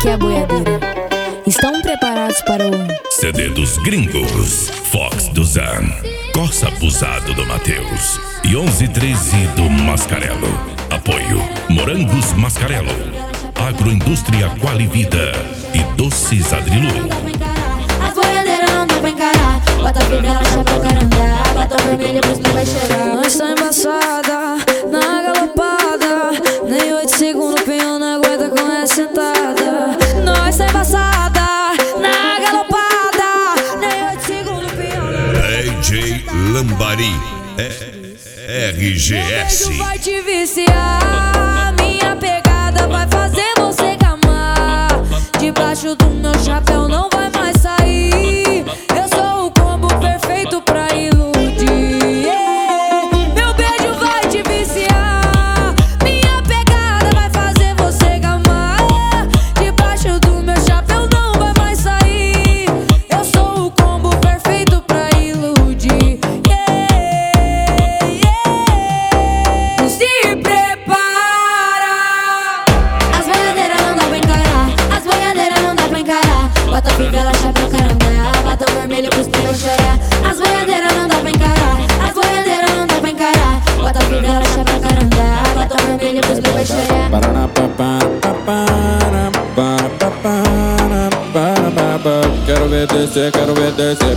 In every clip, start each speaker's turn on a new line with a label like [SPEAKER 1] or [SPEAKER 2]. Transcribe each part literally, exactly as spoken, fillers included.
[SPEAKER 1] aqui é a boiadeira. Estão preparados para o
[SPEAKER 2] C D dos gringos, Fox do Zan, Corsa Abusado do Matheus e onze treze do Mascarello. Apoio Morangos Mascarello, Agroindústria Qualivida e Doces Adrilu.
[SPEAKER 3] As boiadeiras não dá pra encarar. Bota a fivela, chapéu, carandá. Bota o vermelho, pois não vai chegar.
[SPEAKER 1] Nós tá embaçada, na galopada. Nem oito segundos o pinhão não aguenta com essa sentada. Nós tá embaçada, na galopada. Nem oito segundos o pinhão não
[SPEAKER 2] D J Lambari, R G S.
[SPEAKER 1] Meu beijo vai te viciar. Minha pegada vai fazer você gamar. Debaixo do meu chapéu não vai mais sair. Eu sou o combo perfeito pra iludir. Yeah. Meu beijo vai te viciar. Minha pegada vai fazer você gamar. Debaixo do meu chapéu não vai mais sair. Eu sou o combo perfeito pra iludir. Yeah. Yeah. Se prepara.
[SPEAKER 3] As boiadeiras não dá pra encarar. As boiadeiras não dá pra encarar. Bota a fivela, chapéu, carandá. Bota o vermelho, pois não vai chorar. As boiadeiras não dá pra encarar. As boiadeiras não dá pra encarar. Bota a fivela, chapéu, carandá. Bota o vermelho, pois não vai chorar.
[SPEAKER 4] Quero ver descer, quero ver descer.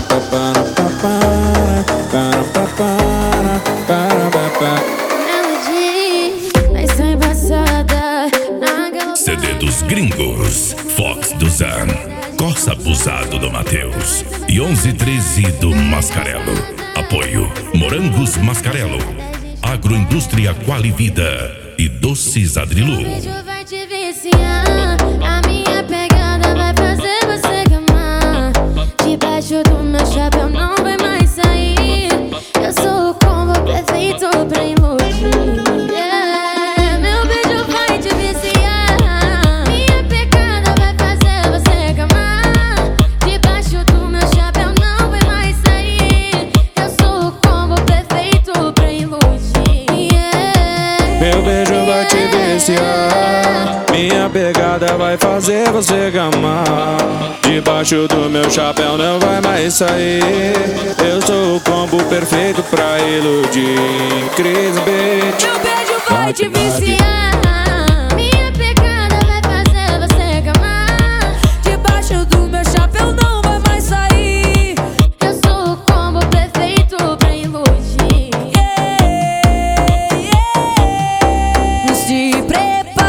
[SPEAKER 3] Mas tá embaçada na galopada.
[SPEAKER 2] C D dos gringos, Fox do Zan, Corsa Abusado do Matheus e onze treze do Mascarello. Apoio Morangos Mascarello, Agroindústria Qualivida e Doces Adrilu.
[SPEAKER 3] Beijo vai te viciar. A minha pegada vai fazer você gamar. Debaixo do meu chapéu não vai mais sair. Eu sou o combo perfeito pra iludir. Yeah. Meu beijo vai te viciar. Minha pegada vai fazer você gamar. Debaixo do meu chapéu não vai mais sair. Eu sou o combo perfeito pra iludir. Yeah.
[SPEAKER 4] Meu beijo vai te viciar. Minha pegada vai fazer você gamar. Debaixo do meu chapéu não vai mais sair. Eu sou o combo perfeito pra iludir. Cris Beat.
[SPEAKER 1] Meu beijo vai te viciar.
[SPEAKER 3] Minha pegada vai fazer você gamar.
[SPEAKER 1] Debaixo do meu chapéu não vai mais sair.
[SPEAKER 3] Eu sou o combo perfeito pra iludir.
[SPEAKER 1] Yeah, yeah. Se prepara.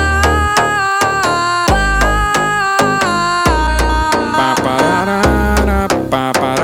[SPEAKER 4] Pa, pararara, pa,